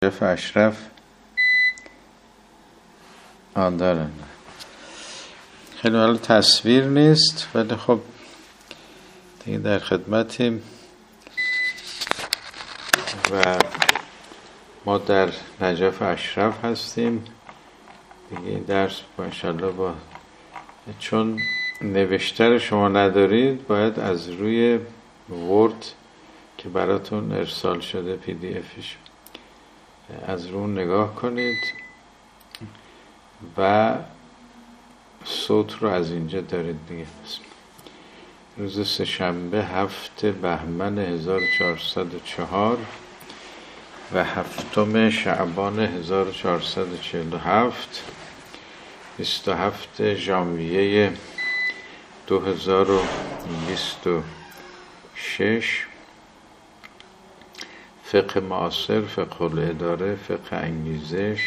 نجف اشرف دارن. خیلی حالا تصویر نیست ولی خب دیگه در خدمتیم و ما در نجف اشرف هستیم دیگه. این درس با انشالله با چون نوشته رو شما ندارید باید از روی ورد که براتون ارسال شده PDF ش از رو نگاه کنید و صوت رو از اینجا دارید دیگه. روز سه‌شنبه 7 بهمن 1404 و 7 شعبان 1447 27 ژانویه 2026. فقه معاصر، فقه الاداره، فقه انگیزش،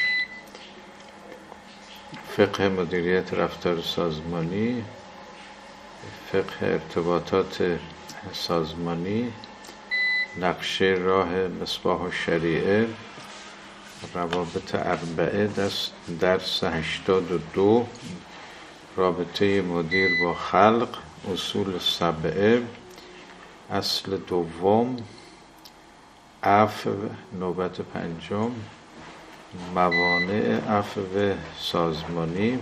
فقه مدیریت رفتار سازمانی، فقه ارتباطات سازمانی، نقشه راه مصباح الشریعه، روابط اربعه، درس 82، رابطه مدیر با خلق، اصول سبعه، اصل دوم، عفو نوبت پنجم، موانع عفو سازمانی،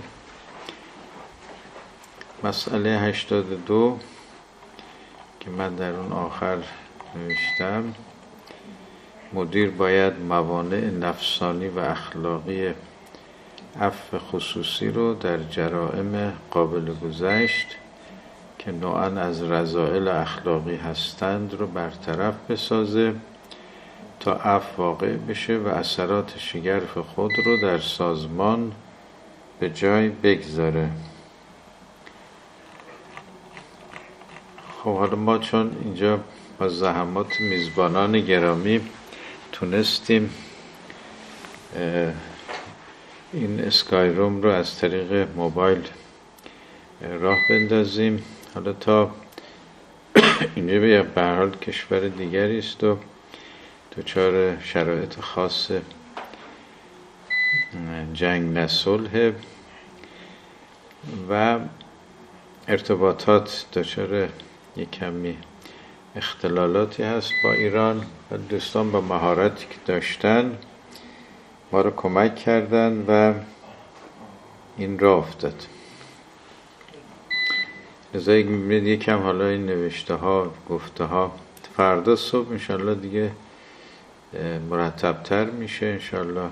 مسئله 82 که من در اون آخر نوشتم، مدیر باید موانع نفسانی و اخلاقی عفو خصوصی رو در جرائم قابل گذشت که نوعاً از رذائل اخلاقی هستند رو برطرف بسازه تا عفو واقع بشه و اثرات شگرف خود رو در سازمان به جای بگذاره. خب حالا ما چون اینجا با زحمات میزبانان گرامی تونستیم این اسکای روم رو از طریق موبایل راه بندازیم، حالا تا اینجا به هر حال کشور دیگری است و دچار شرایط خاص جنگ نه صلح و ارتباطات دچار یک کمی اختلالاتی هست با ایران و دوستان با مهارتی که داشتن ما رو کمک کردن و این راه افتاد. لذا میبینید یکم حالا این نوشته ها گفته ها فردا صبح انشالله دیگه مرتبتر میشه انشالله.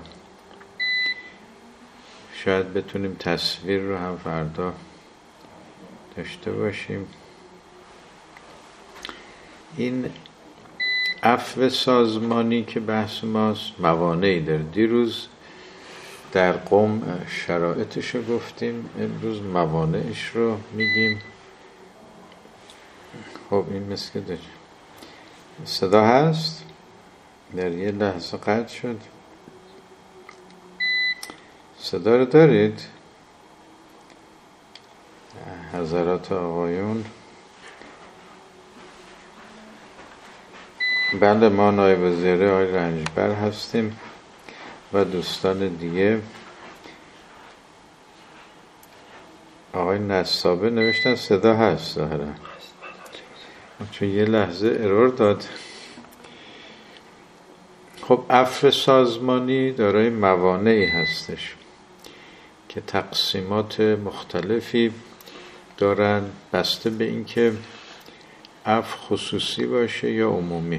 شاید بتونیم تصویر رو هم فردا داشته باشیم. این عفو سازمانی که بحث ماست موانعی داره. دیروز در قم شرایطش رو گفتیم، امروز موانعش رو میگیم. خب این مثل که صدا هست؟ در یه لحظه قطع شد. صدا رو دارید؟ حضرات آقایون، بله ما نایب وزیر آقای رنجبر هستیم و دوستان دیگه. آقای نصابه نوشتن صدا هست ظاهرا، چون یه لحظه ارور داد. خب عفو سازمانی دارای موانعی هستش که تقسیمات مختلفی دارن بسته به اینکه عفو خصوصی باشه یا عمومی.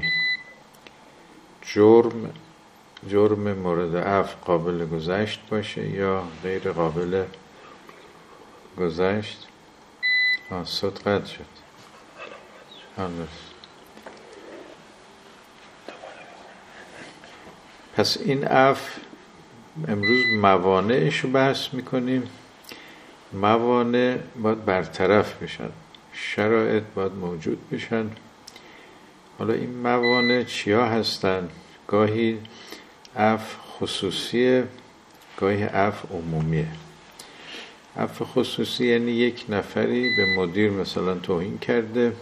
جرم مورد عفو قابل گذشت باشه یا غیر قابل گذشت. صوت قطع شد. پس این عفو امروز موانعش رو بحث میکنیم. موانع باید برطرف بشن، شرایط باید موجود بشن. حالا این موانع چیا هستن؟ گاهی عفو خصوصیه، گاهی عفو عمومیه. عفو خصوصی یعنی یک نفری به مدیر مثلا توهین کرده،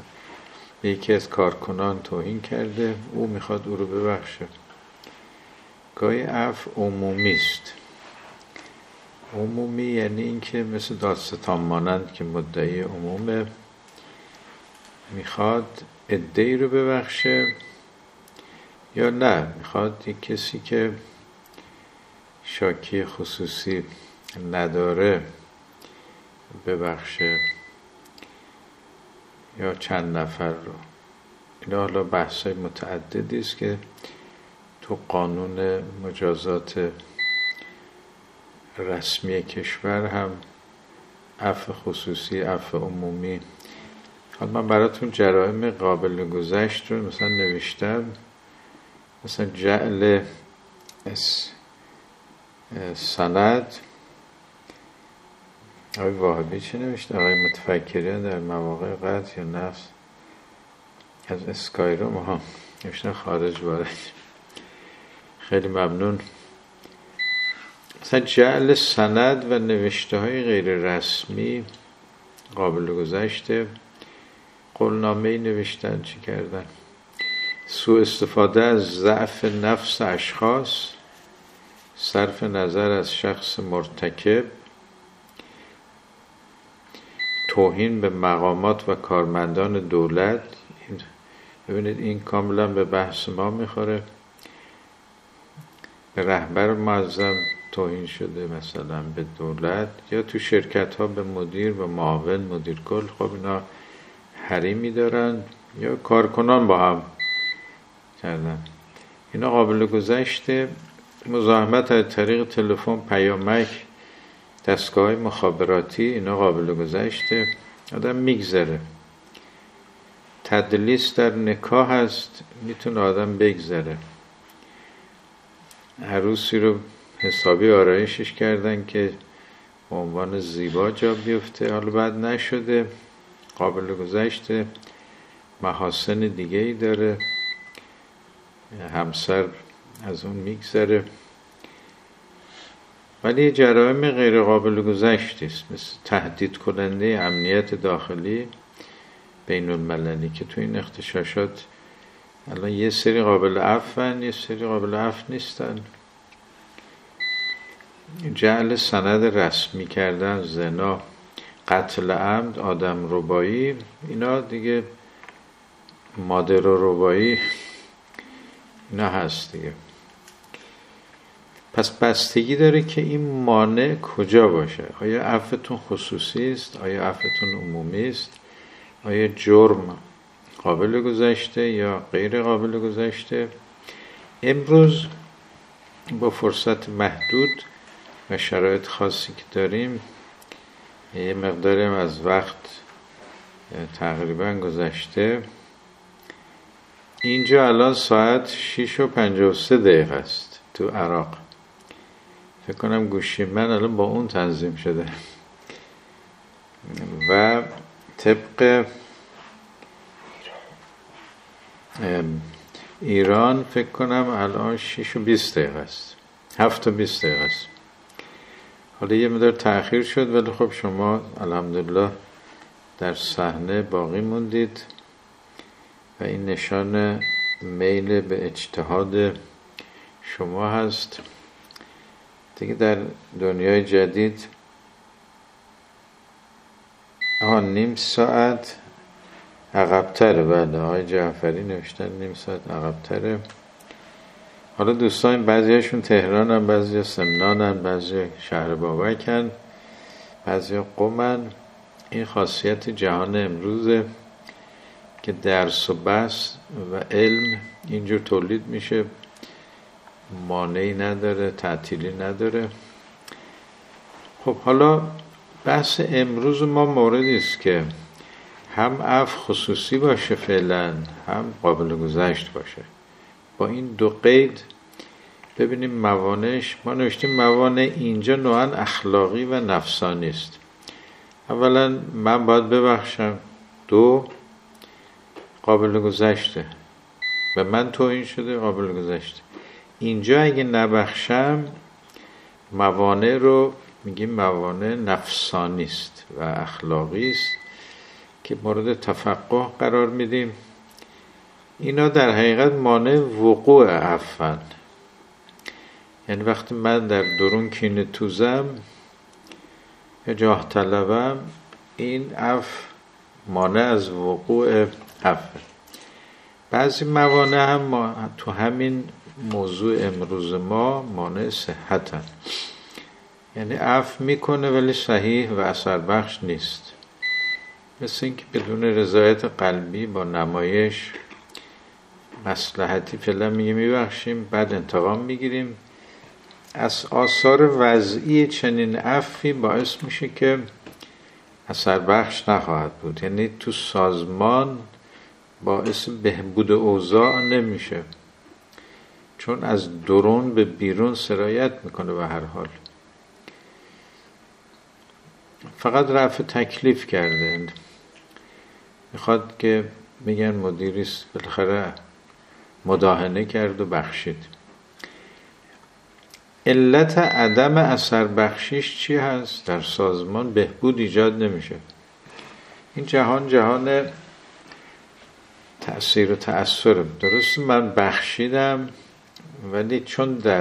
به یکی از کارکنان توهین کرده، او میخواد او رو ببخشه. گاهی عفو عمومی است. عمومی یعنی این که مثل دادستان مانند که مدعی عمومه، میخواد عده‌ای رو ببخشه یا نه میخواد یک کسی که شاکی خصوصی نداره ببخشه یا چند نفر رو. این حالا بحثای متعددی است که تو قانون مجازات رسمی کشور هم عفو خصوصی، عفو عمومی. حالا من براتون جرائم قابل گذشت رو مثلا نوشتم، مثلا جعل سند. آقای واهبی چه نوشته؟ آقای متفکریان در مواقع قطع یا نفس از اسکایروم ها نوشتن خارج وارد. خیلی ممنون. مثلا جعل سند و نوشته های غیر رسمی قابل گذشته. قولنامه‌ای نوشتن، چی کردن؟ سوء استفاده از ضعف نفس اشخاص، صرف نظر از شخص مرتکب، توهین به مقامات و کارمندان دولت. ببینید این کاملا به بحث ما میخوره. به رهبر معظم توهین شده، مثلا به دولت، یا تو شرکت ها به مدیر و معاون مدیر کل. خب اینا حریمی دارن یا کارکنان با هم کردن. اینا قابل گذشته. مزاحمت از طریق تلفن، پیامک، دستگاه مخابراتی، اینا قابل گذشته. آدم میگذره. تدلیس در نکاح هست، میتونه آدم بگذره. عروسی رو حسابی آرایشش کردن که به عنوان زیبا جا بیفته، حالا بعد نشده، قابل گذشته. محاسن دیگه ای داره، همسر از اون میگذره. ولی جرائم غیر قابل گذشتی است، مثل تهدید کننده امنیت داخلی بین المللی که تو این اغتشاشات الان یه سری قابل عفوان، یه سری قابل عفو نیستن. جعل سند رسمی کردن، زنا، قتل عمد، آدم ربایی، اینا دیگه مادر ربایی اینا هست دیگه. پس بستگی داره که این مانع کجا باشه. آیا عفوتون خصوصی است؟ آیا عفوتون عمومی است؟ آیا جرم قابل گذشته یا غیر قابل گذشته؟ امروز با فرصت محدود و شرایط خاصی که داریم، یه مقداری از وقت تقریبا گذشته. اینجا الان ساعت 6:53 است تو عراق. فکر کنم گوشی من الان با اون تنظیم شده و طبق ایران فکر کنم الان 6:20 است، 7:20 است. حالا یه مقدار تأخیر شد، ولی خب شما الحمدلله در صحنه باقی موندید و این نشان میل به اجتهاد شما هست دیگه. در دنیای جدید نیم ساعت عقب‌تره. بله، آقای جعفری نوشتن نیم ساعت عقب‌تره. حالا دوستان بعضیاشون تهرانن، بعضی سمنانن، بعضی شهر بابکن، بعضی قمن. این خاصیت جهان امروزه که درس و بحث و علم اینجور تولید میشه، مانعی نداره، تعطیلی نداره. خب حالا بحث امروز ما موردی است که هم عفو خصوصی باشه فعلا، هم قابل گذشت باشه. با این دو قید ببینیم موانعش. ما نوشتیم موانع اینجا نوعاً اخلاقی و نفسانی است. اولا من باید ببخشم، دو قابل گذشته و من توهین شده، قابل گذشته. اینجا اگه نبخشم موانع رو میگیم موانع نفسانی است و اخلاقی است که مورد تفقه قرار میدیم. اینا در حقیقت مانع وقوع عفوان. یعنی وقتی من در درون کینه توزم یا جاه طلبم، این عفو مانع از وقوع عفو. بعضی موانع هم تو همین موضوع امروز ما مانع صحتن، یعنی عفو میکنه ولی صحیح و اثر بخش نیست. مثل اینکه بدون رضایت قلبی با نمایش مصلحتی فعلا میبخشیم، بعد انتقام میگیریم. از آثار وضعی چنین عفوی باعث میشه که اثر بخش نخواهد بود، یعنی تو سازمان باعث بهبود اوضاع نمیشه، چون از درون به بیرون سرایت میکنه. به هر حال فقط رفع تکلیف کرده، میخواد که میگن مدیریست بالاخره مداهنه کرد و بخشید. علت عدم اثر بخشیش چی هست؟ در سازمان بهبود ایجاد نمیشه. این جهان تأثیر و تأثیر. درست من بخشیدم ولی چون در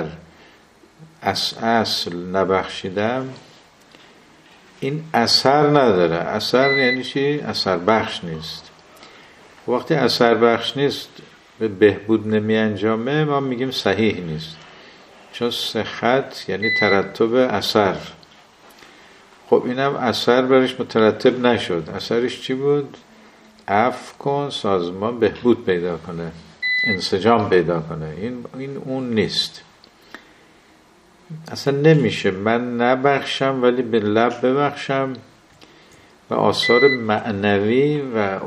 اصل نبخشیدم این اثر نداره. اثر یعنی چی؟ اثر بخش نیست. وقتی اثر بخش نیست به بهبود نمی انجامه، ما میگیم صحیح نیست، چون صحت یعنی ترتب اثر. خب اینم اثر برش مترتب نشد. اثرش چی بود؟ عفو کن سازمان بهبود پیدا کنه، انسجام پیدا کنه. این اون نیست. اصلا نمیشه من نبخشم ولی به لب ببخشم و آثار معنوی و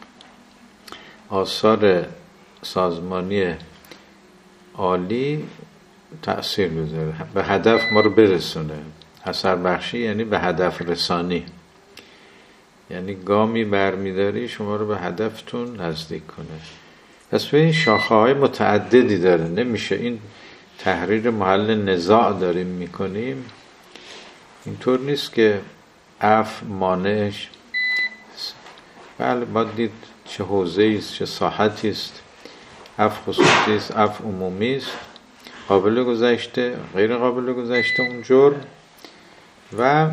آثار سازمانی عالی تأثیر بذاره، به هدف ما رو برسونه. اثر بخشی یعنی به هدف رسانی، یعنی گامی برمیداری شما رو به هدفتون نزدیک کنه. پس به این شاخه های متعددی داره. نمیشه این تحریر محل نزاع داریم میکنیم. اینطور نیست که عفو مانعش. بله ما دید چه حوزه‌ای است، چه ساحتی است. عفو خصوصی است، عفو عمومی است، قابل گذشته، غیر قابل گذشته اون جرم. و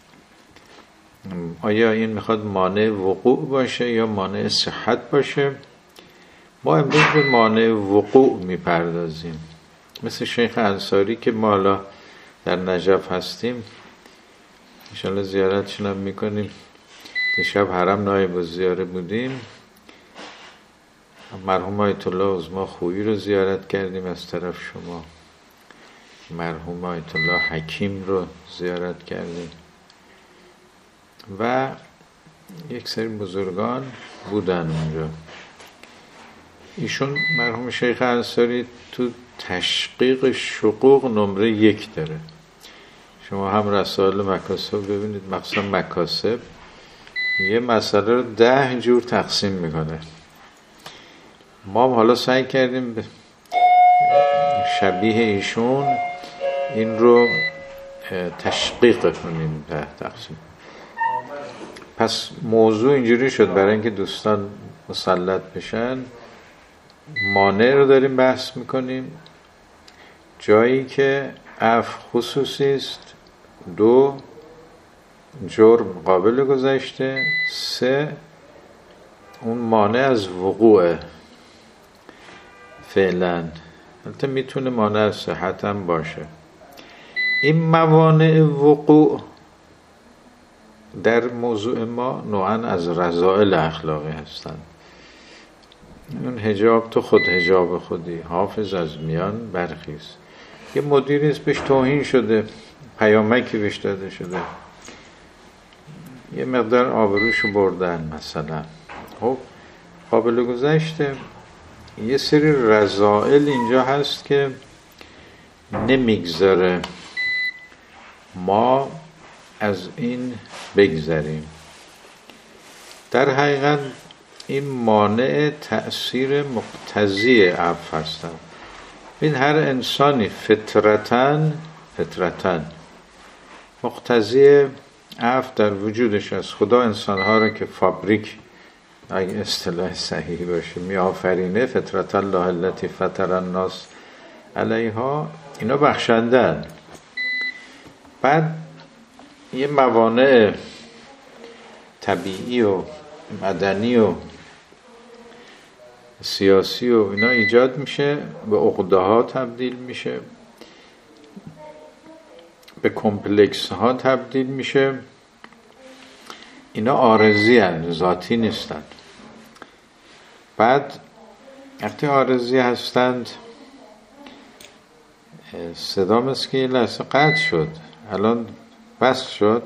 آیا این میخواد مانع وقوع باشه یا مانع صحت باشه؟ ما امروز به مانع وقوع میپردازیم. مثل شیخ انصاری که ما حالا در نجف هستیم، انشاءالله زیارتشون هم میکنیم. دیشب حرم نایب الزیاره بودیم، مرحوم آیت الله عظما خویی رو زیارت کردیم از طرف شما، مرحوم آیت الله حکیم رو زیارت کردیم و یک سری بزرگان بودن اونجا. ایشون مرحوم شیخ انصاری تو تشقیق شقوق نمره 1 داره. شما هم رسائل مکاسب ببینید، مخصوصا مکاسب یه مسئله رو 10 جور تقسیم میکنه. ما هم حالا سعی کردیم شبیه ایشون این رو تشقیق کنیم 10 تقسیم. پس موضوع اینجوری شد برای اینکه دوستان مسلط بشن، مانع رو داریم بحث میکنیم، جایی که عفو خصوصی است، 2 جرم قابل گذشته، 3 اون مانع از وقوع فعلا. البته میتونه مانع از صحت هم باشه. این موانع وقوع در موضوع ما نوعاً از رذائل اخلاقی هستند. اون حجاب تو خود حجاب خودی، حافظ از میان برخیز. یه مدیریست بهش توهین شده، پیامکی بهش داده شده، یه مقدار آبروشو بردن مثلا. خب قابل گذشته. یه سری رذائل اینجا هست که نمیگذاره ما از این بگذریم. در حقیقت این مانع تأثیر مقتضی عفو هستن. این هر انسانی فطرتاً مقتضی عفو در وجودش است. خدا انسانها را که فابریک، اگه اصطلاح صحیح باشه، می آفرینه، فطرت الله التي فطر الناس علیها، اینا بخشندن. بعد یه موانع طبیعی و مدنی و سیاسی و اینا ایجاد میشه، به عقده ها تبدیل میشه، به کمپلکس ها تبدیل میشه. اینا عارضی هستند، ذاتی نیستند. بعد وقتی عارضی هستند، صدا مثل که یه لحظه قطع شد، الان بس شد.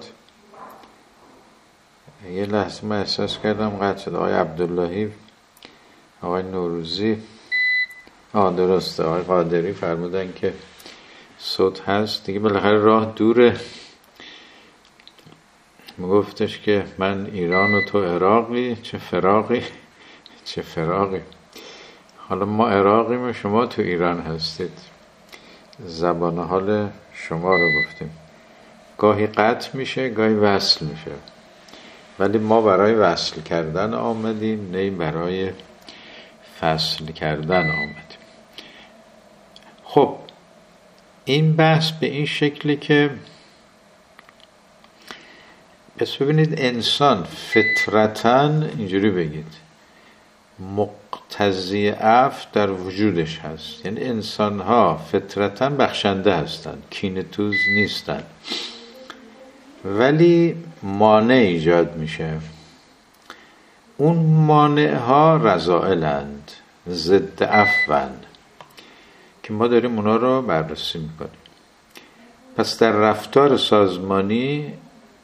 یه لحظه من احساس کردم قطع شد. آقای عبداللهی، آقای نوروزی، درسته، آقای قادری فرمودن که صوت هست دیگه، بالاخره راه دوره. گفتش که من ایران و تو عراقی، چه فراقی چه فراقی. حالا ما عراقیم و شما تو ایران هستید، زبان حال شما رو گفتیم. گاهی قطع میشه، گاهی وصل میشه، ولی ما برای وصل کردن آمدیم، نه برای فصل کردن آمدیم. خب این بحث به این شکلی که پس ببینید انسان فطرتاً، اینجوری بگید، مقتضی عفو در وجودش هست. یعنی انسان ها فطرتاً بخشنده هستند، کینه‌توز نیستند، ولی مانع ایجاد میشه. اون مانع ها رذائلند، ضد عفوند، که ما داریم اونا رو بررسی میکنیم. پس در رفتار سازمانی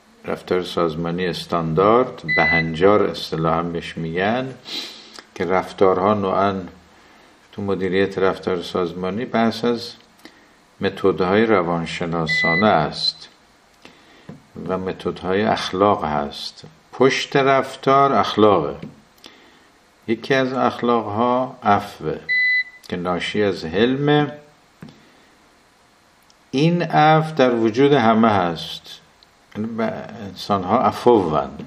استاندارد، بهنجار اصطلاحاً بهش میگن، که رفتارها نوعاً تو مدیریت رفتار سازمانی بحث از متدهای روانشناسانه است و متدهای اخلاق هست. پشت رفتار اخلاقه. یکی از اخلاقها عفوه که ناشی از حلمه. این عفو در وجود همه هست، انسان ها عفوند.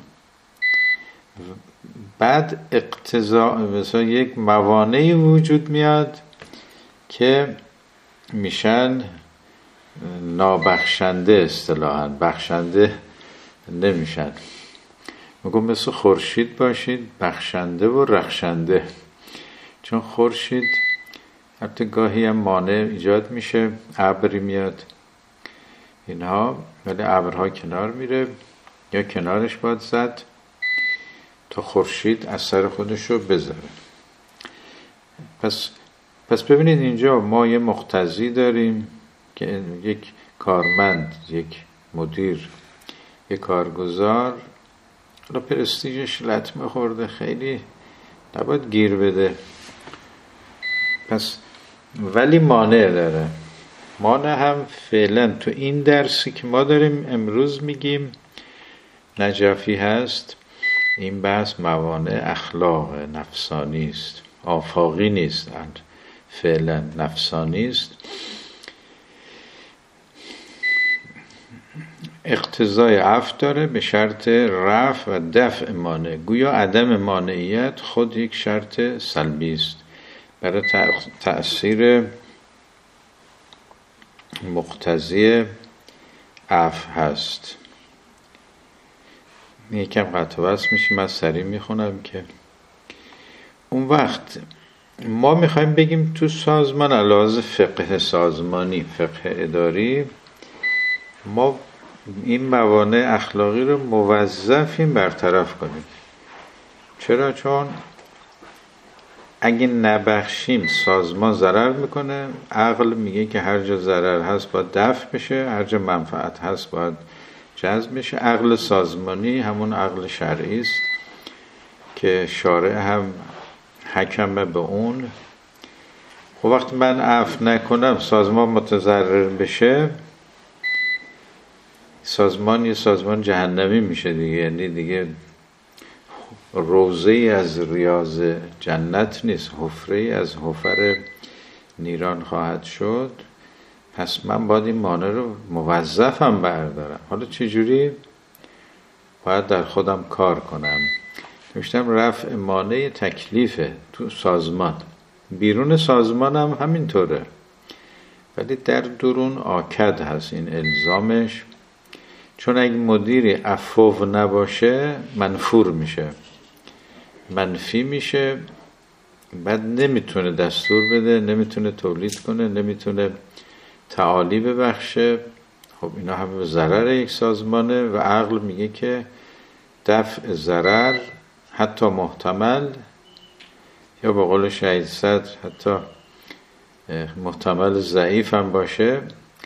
بعد اقتضا مثلا یک موانعی وجود میاد که میشن نابخشنده، اصطلاحاً بخشنده نمیشن. میگم مثل خورشید باشید، بخشنده و رخشنده. چون خورشید البته گاهی هم مانع ایجاد میشه، ابری میاد اینها، ولی ابرها کنار میره یا کنارش باید زد تا خورشید اثر خودش رو بذاره. پس ببینید اینجا ما یه مقتضی داریم که یک کارمند، یک مدیر، یک کارگزار، حالا پرستیژش لطمه خورده، خیلی نباید گیر بده، پس ولی مانع داره. مانع هم فعلا تو این درسی که ما داریم امروز میگیم نجفی هست. این بحث موانع اخلاق نفسانی است، آفاقی نیست، فعلا نفسانی است. اقتضای عفو داره به شرط رفع و دفع مانع. گویا عدم مانعیت خود یک شرط سلبی است برای تأثیر مقتضی عفو هست. یکم قطع وصل میشه، من سریع میخونم که اون وقت ما میخوایم بگیم تو سازمان علاوه فقه سازمانی، فقه اداری، ما این موانع اخلاقی رو موظفیم برطرف کنیم. چرا؟ چون اگه نبخشیم سازمان ضرر میکنه. عقل میگه که هر جا ضرر هست باید دفع بشه، هر جا منفعت هست باید جذب بشه. عقل سازمانی همون عقل شرعی است که شارع هم حکم به اون. خب وقتی من عفو نکنم سازمان متضرر بشه، سازمان یه سازمان جهنمی میشه دیگه. یعنی دیگه روضه‌ای از ریاض جنت نیست، حفره‌ای از حفر نیران خواهد شد. پس من باید این مانع رو موظفم بردارم. حالا چجوری؟ باید در خودم کار کنم. نوشتم رفع مانع تکلیفه تو سازمان. بیرون سازمان هم همینطوره. ولی در درون آکد هست این الزامش، چون اگه مدیری عفو نباشه منفور میشه، منفی میشه، بعد نمیتونه دستور بده، نمیتونه تولید کنه، نمیتونه تعالی ببخشه. خب اینا همه به ضرر یک سازمانه و عقل میگه که دفع ضرر حتی محتمل، یا به قول شهید صدر حتی محتمل ضعیف هم باشه،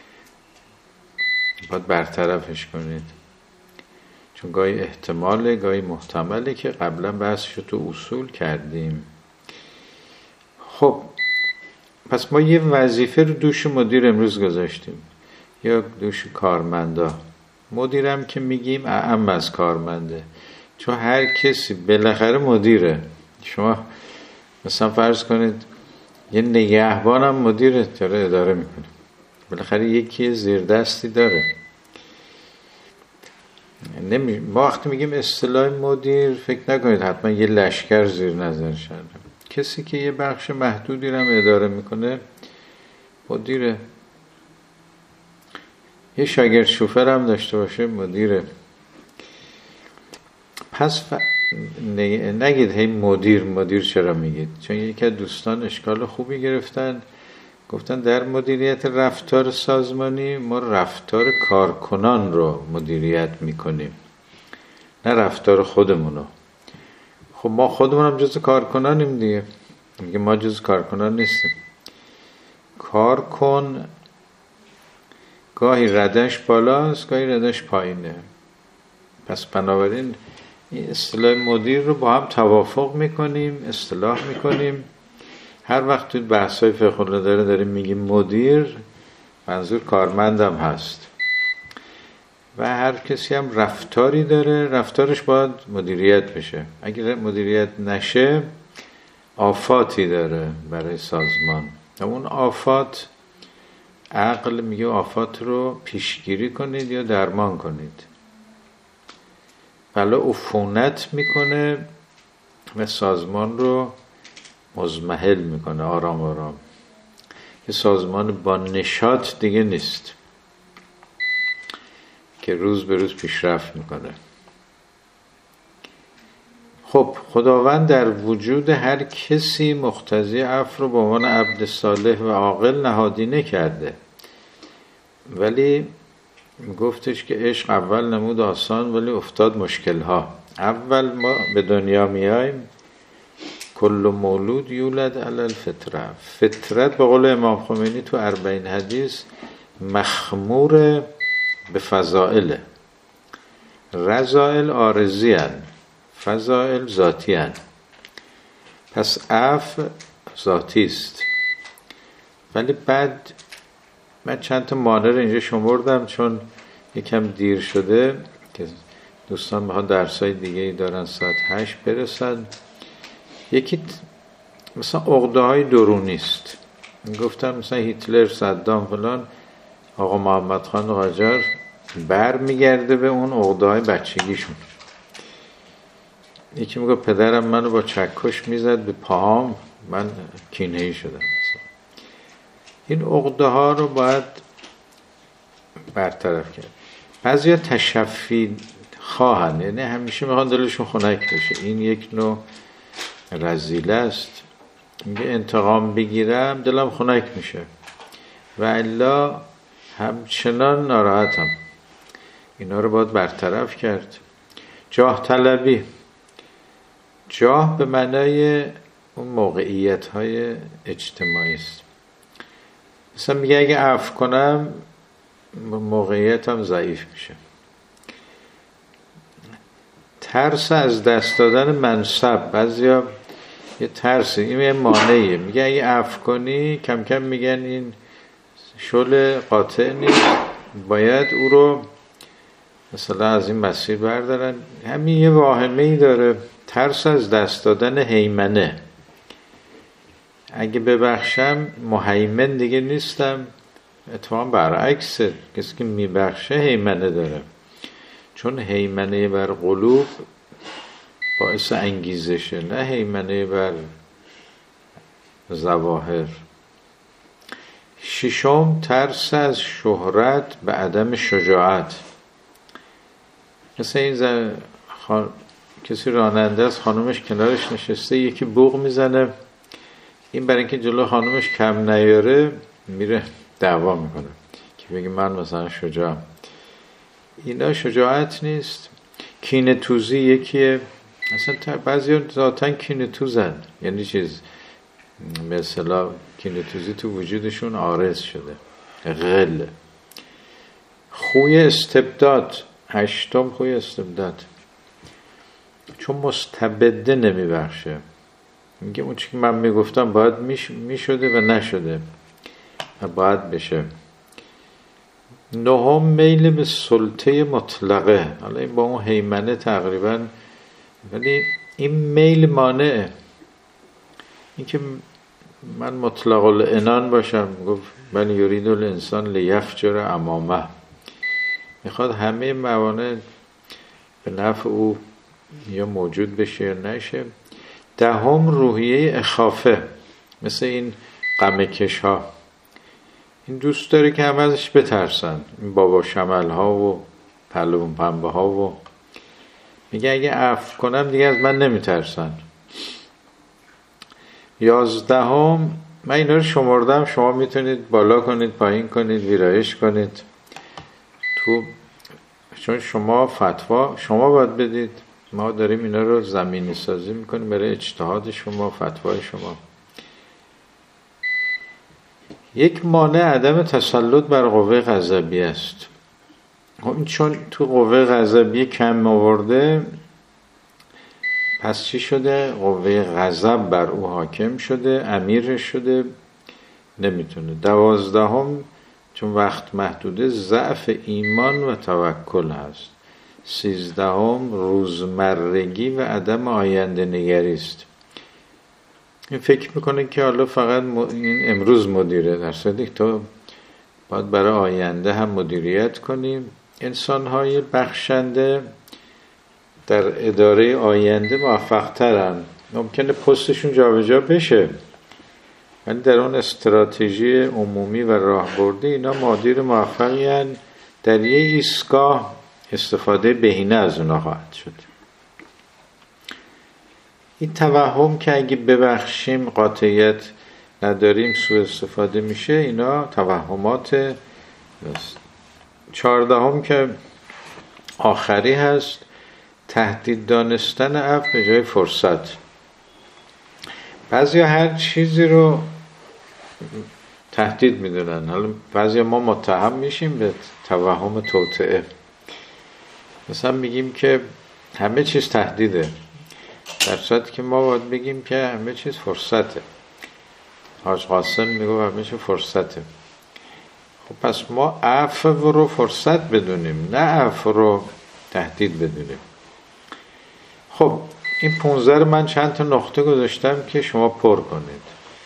باید برطرفش کنید، چون گاهی احتماله گاهی محتمله که قبلا بحثشو تو اصول کردیم. خب پس ما یه وظیفه رو دوش مدیر امروز گذاشتیم یا دوش کارمندا. مدیرم که میگیم اعم از کارمنده، چون هر کسی بالاخره مدیره. شما مثلا فرض کنید یه نگهبانم مدیره، داره اداره میکنه، بالاخره یکی زیردستی داره. ما وقتی میگیم اصطلاح مدیر فکر نکنید حتما یه لشکر زیر نظرش هست. کسی که یه بخش محدودی رو اداره میکنه مدیره. یه شاگرد شوفر هم داشته باشه مدیره. پس نگید هی مدیر چرا میگید، چون یکی از دوستان اشکال خوبی گرفتن، گفتن در مدیریت رفتار سازمانی ما رفتار کارکنان رو مدیریت میکنیم، نه رفتار خودمونو. خب ما خودمون هم جز کارکنانیم دیگه، میگه ما جز کارکنان نیستیم. کارکن گاهی ردش بالاست گاهی ردش پایینه. پس بنابراین این اصطلاح مدیر رو با هم توافق میکنیم، اصطلاح میکنیم. هر وقت توی بحث‌های فقه الاداره داریم میگیم مدیر، منظور کارمندم هست. و هر کسی هم رفتاری داره، رفتارش باید مدیریت بشه. اگر مدیریت نشه آفاتی داره برای سازمان. اون آفات، عقل میگه آفات رو پیشگیری کنید یا درمان کنید. بلا عفونت میکنه و سازمان رو مضمحل میکنه، آرام آرام. یه سازمان با نشاط دیگه نیست که روز به روز پیشرفت میکنه. خب خداوند در وجود هر کسی مقتضی عفو رو به عنوان عبد صالح و عاقل نهادینه کرده، ولی گفتش که عشق اول نمود آسان ولی افتاد مشکلها. اول ما به دنیا میایم، کل مولود یولد علی الفطره. فطرت به قول امام خمینی تو 40 حدیث مخمور به فضائل، رذائل عارضی هن، فضائل ذاتی هن. پس عفو ذاتی است. ولی بعد من چند تا مانع رو اینجا شمردم چون یکم دیر شده که دوستان میخوان درسای دیگه ای دارن ساعت 8 برسن. یکی مثلا عقده های درونی است. گفتم مثلا هیتلر، صدام فلان، آقا محمد خان قاجار بر میگرده به اون عقده های بچگیشون. یکی میگه پدرم منو با چکش میزد به پاهام، من کینه‌ای شدم. مثلا این عقده ها رو باید برطرف کرد. بعضیا تشفی خواهن، یعنی همیشه میخوان دلشون خنک بشه. این یک نوع رذیله است. میگه انتقام بگیرم دلم خنک میشه و الا همچنان ناراحتم. اینا رو باید برطرف کرد. جاه طلبی، جاه به معنای اون موقعیت های اجتماعی است. مثلا میگه اگه عفو کنم موقعیتم ضعیف میشه. ترس از دست دادن منصب، بعضیا یه ترسی، این یه مانعیه. میگه اگه عفو کنی کم کم میگن این شغل قاطع نیست، باید او رو مثلا از این مسیر بردارن. همین یه واهمه‌ای داره، ترس از دست دادن هیمنه. اگه ببخشم مهیمن دیگه نیستم. اتفاقا برعکسه، کسی که میبخشه هیمنه داره، چون هیمنه بر قلوب باعث انگیزشه، نه هیمنه بر ظواهر. ششم ترس از شهرت به عدم شجاعت. مثل این کسی راننده است، خانومش کنارش نشسته، یکی بوق میزنه، این برای اینکه جلو خانومش کم نیاره میره دعوا میکنه که بگه من مثلا شجاعم. اینا شجاعت نیست. کینه توزی یکیه، اصلا بعضی ذاتن کینه توزن، یعنی چیز مثلا کینه توزی تو وجودشون عارض شده، غل. خوی استبداد، هشتم خوی استبداد، چون مستبده نمیبخشه، میگه اون چی که من میگفتم باید میشده و نشده و باید بشه. نهم میل به سلطه مطلقه، حالا این با اون هیمنه تقریبا، ولی این میل مانعه، این که من مطلق العنان باشم. گفت من یرید الانسان لیفجر امامه، میخواد همه موانع به نفع او یا موجود بشه یا نشه. دهم روحیه اخافه، مثل این غمکش ها، این دوست داره که همه ازش بترسن، این بابا شمل ها و پلون پنبه ها، و میگه اگه عفو کنم دیگه از من نمیترسن. 11 من اینا رو شمردم، شما میتونید بالا کنید، پایین کنید، ویرایش کنید چون شما فتوا شما باید بدید، ما داریم اینا رو زمینی سازی میکنیم برای اجتهاد شما، فتوای شما. یک مانع عدم تسلط بر قوه غضبی است. چون تو قوه غضبی کم آورده، پس چی شده؟ قوه غضب بر او حاکم شده، امیر شده، نمیتونه. 12 چون وقت محدوده، ضعف ایمان و توکل هست. 13 روزمرگی و عدم آینده نگری است. این فکر میکنه که حالا فقط این امروز مدیره، در صورتی که تو باید برای آینده هم مدیریت کنیم. انسان‌های بخشنده در اداره آینده موفق ترن، ممکنه پستشون جابجا بشه، ولی در اون استراتژی عمومی و راهبردی اینا مدیر موفقی هن. در یه ایستگاه استفاده بهینه از اونا خواهد شد. این توهم که اگه ببخشیم قاطعیت نداریم سوء استفاده میشه، اینا توهمات. 14 که آخری هست، تهدید دانستن عفو به جای فرصت. بعضی هر چیزی رو تهدید میدونن، حالا بعضی ما متهم میشیم به توهم توطئه. مثلا میگیم که همه چیز تهدیده، در صورتی که ما باید بگیم که همه چیز فرصته. حاج قاسم میگه همه چیز فرصته. خب پس ما عفو رو فرصت بدونیم، نه عفو رو تهدید بدونیم. خب این 15 رو من چند تا نقطه گذاشتم که شما پر کنید.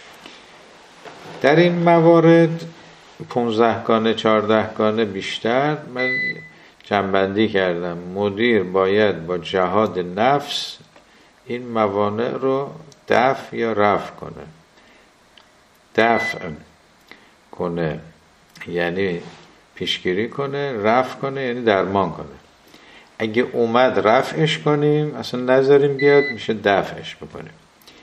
در این موارد 15 گانه 14 گانه بیشتر من جمع‌بندی کردم. مدیر باید با جهاد نفس این موانع رو دفع یا رفع کنه. دفع کنه یعنی پیشگیری کنه، رفع کنه یعنی درمان کنه. اگه اومد رفعش کنیم، اصلا نذاریم بیاد، میشه دفعش بکنیم.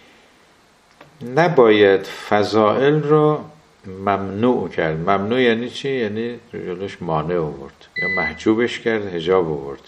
نباید فضائل رو ممنوع کرد. ممنوع یعنی چی؟ یعنی جلوش مانع آورد یا محجوبش کرد، حجاب آورد.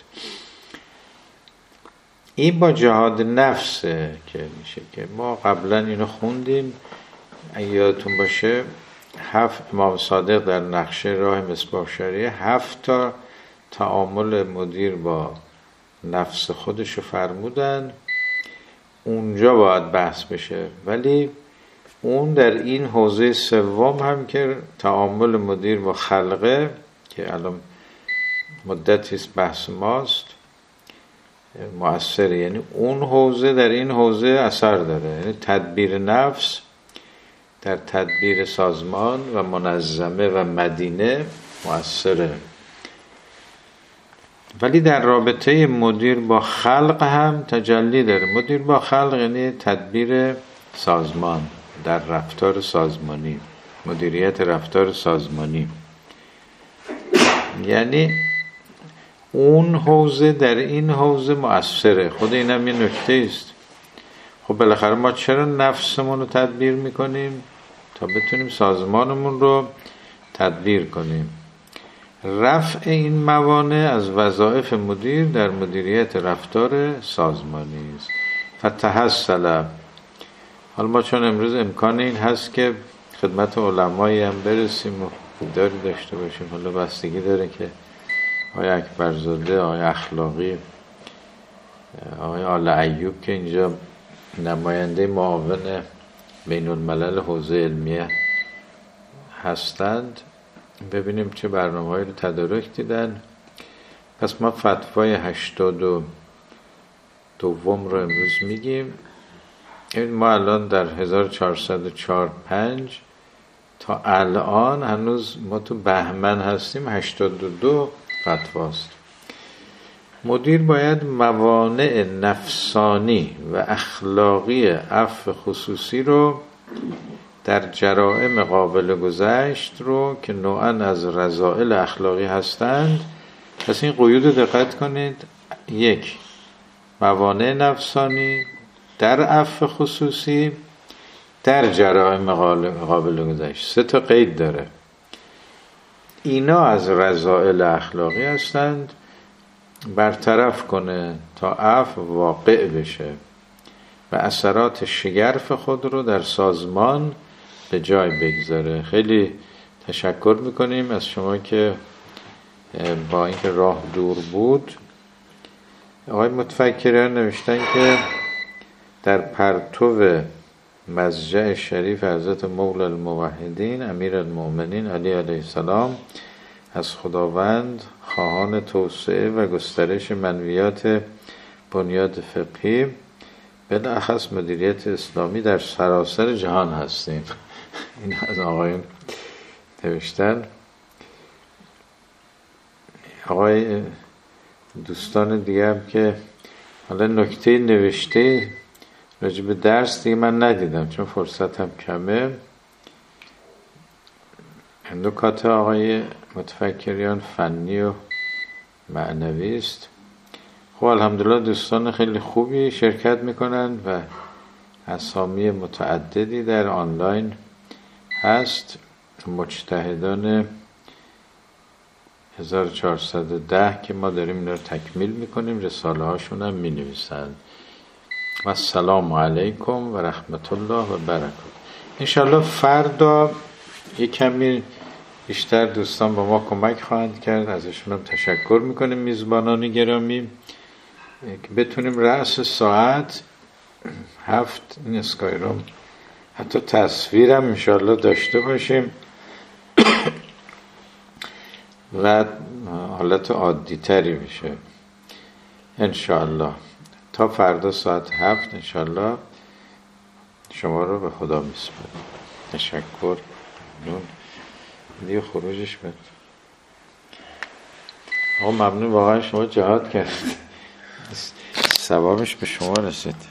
این با جهاد نفسه که میشه، که ما قبلا اینو خوندیم. اگه یادتون باشه 7 امام صادق در نقشه راه مصباح شریعه 7 تا تعامل مدیر با نفس خودش رو فرمودن، اونجا باید بحث بشه. ولی اون در این حوزه سوم هم که تعامل مدیر با خلقه، که الان مدتیست بحث ماست، مؤثره. یعنی اون حوزه در این حوزه اثر داره. یعنی تدبیر نفس در تدبیر سازمان و منظمه و مدینه مؤثره. ولی در رابطه مدیر با خلق هم تجلی داره. مدیر با خلق یعنی تدبیر سازمان در رفتار سازمانی. مدیریت رفتار سازمانی. یعنی اون حوزه در این حوزه مؤثره. خود اینم یه نکته است. خب بالاخره ما چرا نفسمون رو تدبیر میکنیم؟ تا بتونیم سازمانمون رو تدبیر کنیم. رفع این موانع از وظایف مدیر در مدیریت رفتار سازمانی است. فتحصل. حالا ما چون امروز امکان این هست که خدمت علمایی هم برسیم و دیداری داشته باشیم، حالا بستگی داره که آقای اکبرزاده، آقای اخلاقی، آقای آل ایوب که اینجا نماینده معاون بین الملل حوزه علمیه هستند، ببینیم چه برنامه‌هایی رو تدارک دیدن. پس ما فتوای 82 رو امروز میگیم. ما الان در 1445 تا الان هنوز ما تو بهمن هستیم، 82 فتواست. مدیر باید موانع نفسانی و اخلاقی عفو خصوصی رو در جرائم قابل گذشت رو که نوعاً از رذائل اخلاقی هستند. پس این قیود رو دقت کنید. 1. موانع نفسانی در عفو خصوصی در جرائم قابل گذشت. 3 تا قید داره. اینا از رذائل اخلاقی هستند، برطرف کنه تا عفو واقع بشه و اثرات شگرف خود رو در سازمان به جای بگذاره. خیلی تشکر میکنیم از شما که با اینکه راه دور بود، آقای متفکران نوشتن که در پرتو مضجع شریف حضرت مولا الموحدین امیر المؤمنین علی علیه السلام از خداوند خواهان توسعه و گسترش منویات بنیاد فقهی بالاخص مدیریت اسلامی در سراسر جهان هستیم. این از آقایون نوشتن. آقای دوستان دیگه هم که حالا نکته نوشته راجع به درس دیگه من ندیدم چون فرصتم کمه. نکات آقای متفکریان فنی و معنوی است. خب الحمدلله دوستان خیلی خوبی شرکت میکنن و اسامی متعددی در آنلاین هست. مجتهدان 1410 که ما داریم اینا رو تکمیل میکنیم، رساله هاشون هم مینویسند. و السلام علیکم و رحمت الله و برکاته. انشالله فردا یک کمی بیشتر دوستان با ما کمک خواهند کرد، ازشون هم تشکر میکنیم میزبانان گرامی، که بتونیم رأس ساعت 7 این اسکایروم حتی تصویرم انشالله داشته باشیم و حالت عادی تری بشه انشالله. تا فردا ساعت 7 انشالله شما رو به خدا میسپارم. تشکر. دیگه خروجش بد. ممنون واقعا شما جهاد کرد، ثوابش به شما رسید.